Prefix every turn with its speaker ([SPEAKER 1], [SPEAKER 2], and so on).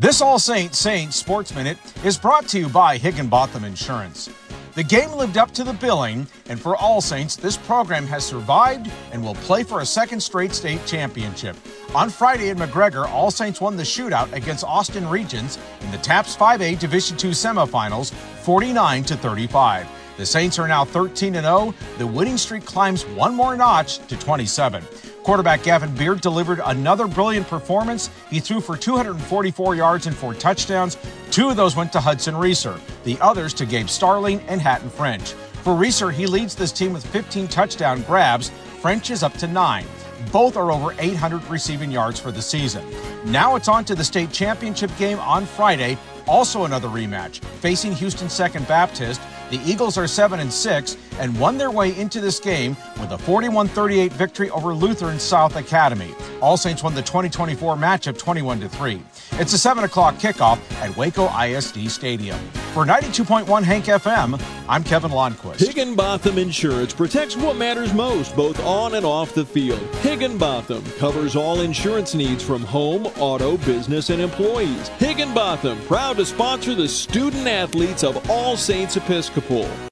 [SPEAKER 1] This All Saints Sports Minute is brought to you by Higginbotham Insurance. The game lived up to the billing, and for All Saints, this program has survived and will play for a second straight state championship. On Friday at McGregor, All Saints won the shootout against Austin Regents in the TAPS 5A Division II semifinals, 49-35. The Saints are now 13-0. The winning streak climbs one more notch to 27. Quarterback Gavin Beard delivered another brilliant performance. He threw for 244 yards and 4 touchdowns. 2 of those went to Hudson Reeser, the others to Gabe Starling and Hatton French. For Reeser, he leads this team with 15 touchdown grabs. French is up to 9. Both are over 800 receiving yards for the season. Now it's on to the state championship game on Friday. Also another rematch, facing Houston Second Baptist. The Eagles are 7-6 and won their way into this game with a 41-38 victory over Lutheran South Academy. All Saints won the 2024 matchup 21-3. It's a 7 o'clock kickoff at Waco ISD Stadium. For 92.1 Hank FM, I'm Kevin Lonnquist.
[SPEAKER 2] Higginbotham Insurance protects what matters most, both on and off the field. Higginbotham covers all insurance needs from home, auto, business, and employees. Higginbotham, proud to sponsor the student athletes of All Saints Episcopal.